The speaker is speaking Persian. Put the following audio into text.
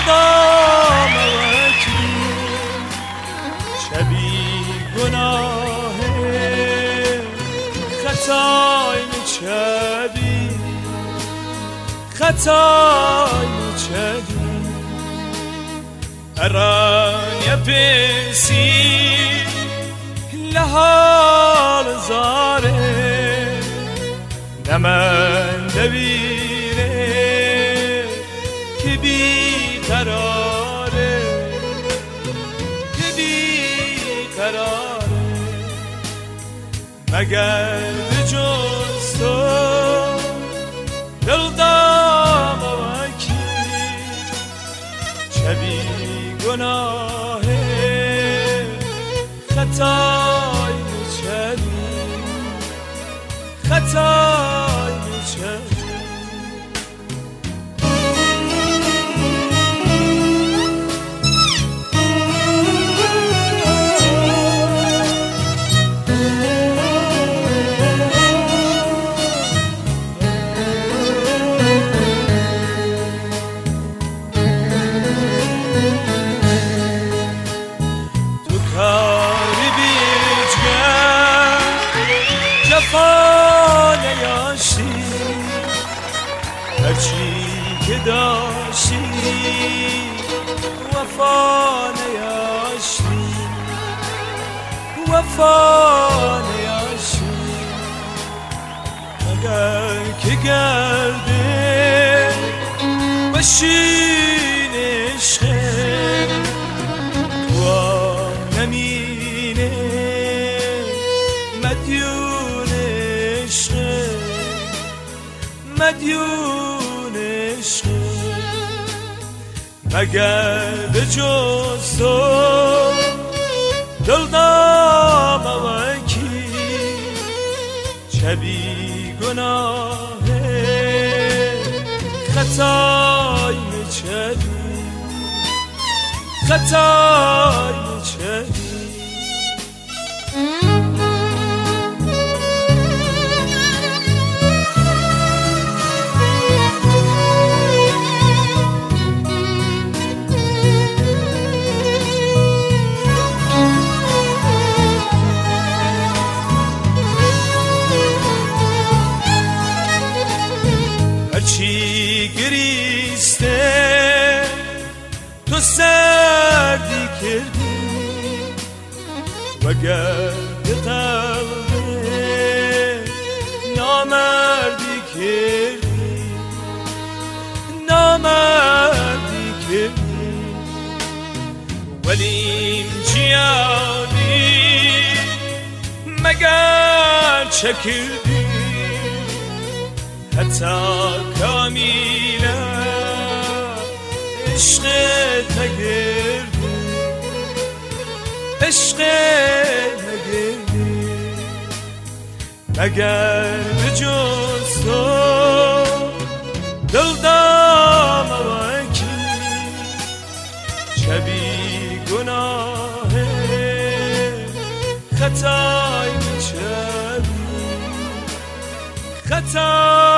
دلدام وکی چبی گناه خطای چبی خطای چبی اران یپسی لحال زاره نمن دویره که بی قراره که بی قراره مگر به جز تو دلدام وکی چبی گناه خطای چبی خطای چبی جفا نیاشی هرچی که داشتی وفا نیاشی وفا نیاشی اگر که گرده بشین عشق تو نمینه مدیون مدیون عشق مگر به جز تو دلدام وکی چبی گناه خطای چبی خطای چبی چی گریسته تو سردی کردی وگرد قلبه نامردی کردی نامردی کردی ولیم جیانی مگر چه کردی حتی کامیله عشق نگردی عشق نگردی مگر به جز تو دلدام وکی چبی گناه خطای چبی خطای